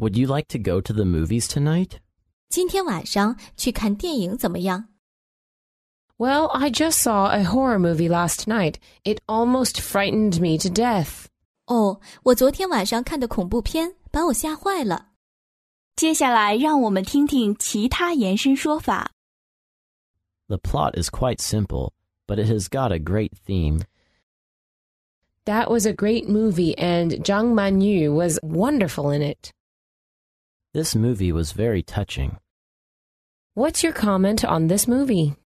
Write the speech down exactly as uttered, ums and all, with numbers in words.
Would you like to go to the movies tonight? 今天晚上去看电影怎么样？ Well, I just saw a horror movie last night. It almost frightened me to death. 哦，我昨天晚上看的恐怖片把我吓坏了。 接下来让我们听听其他延伸说法。 The plot is quite simple, but it has got a great theme. That was a great movie, and Zhang Manyu was wonderful in it. This movie was very touching. What's your comment on this movie?